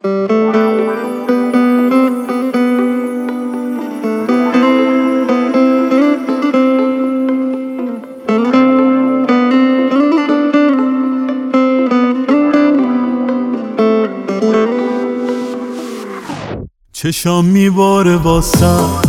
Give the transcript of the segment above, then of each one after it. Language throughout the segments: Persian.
چشام میباره واسط،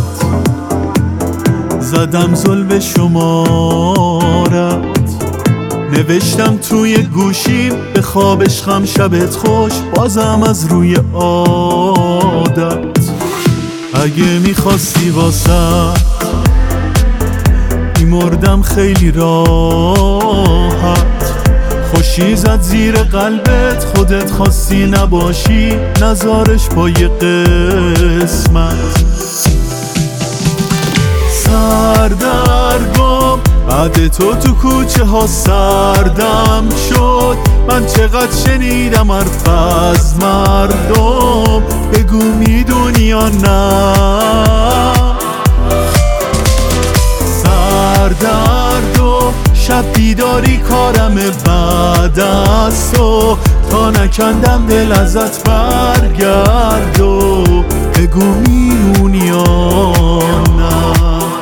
زدم زل شمارت، نوشتم توی گوشیم به خواب عشقم شبت خوش، بازم از روی عادت. اگه میخواستی واسط میمردم خیلی راحت، خوشی زد زیر قلبت، خودت خواستی نباشی نزارش با یه قسمت. سردرگم بعد تو کوچه ها سردم شد، من چقدر شنیدم حرف از مردم، بگو میدونی یا نه. سردرد و شب بیداری کارم بعد از تو، تا نکندم دل ازت برگرد و بگو میمونی یا نه.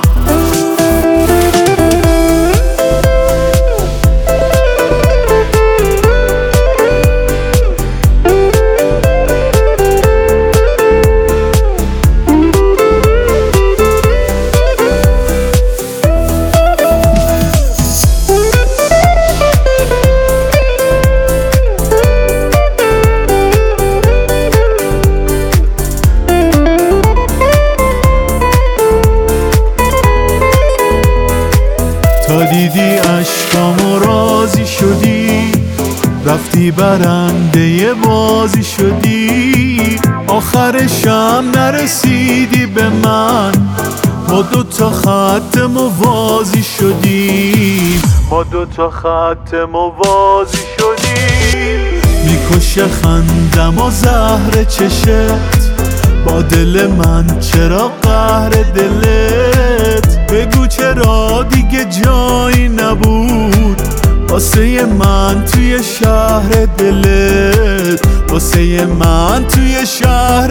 تا دیدی عشقامو راضی شدی، رفتی برنده بازی شدی، آخرشم نرسیدی به من، ما دوتا خط موازی شدیم، ما دوتا خط موازی شدیم. میکشه خندم و زهر چشت، با دل من چرا قهر دلت، بگو چرا دیگه جایی نبود واسه من توی شهر دلت، واسه من توی شهر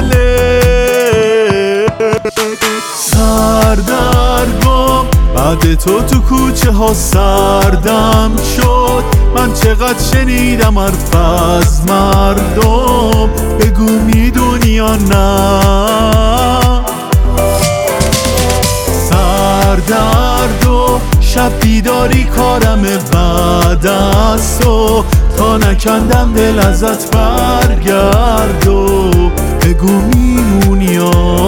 دلت. سردرگم بعد تو کوچه ها سردم شد، من چقدر شنیدم حرف از مردم، بگو میدونی یا نه. سردرد و شب بیداری کارم بعد از تو، تا نکندم دل ازت برگرد و بگو میمونی یا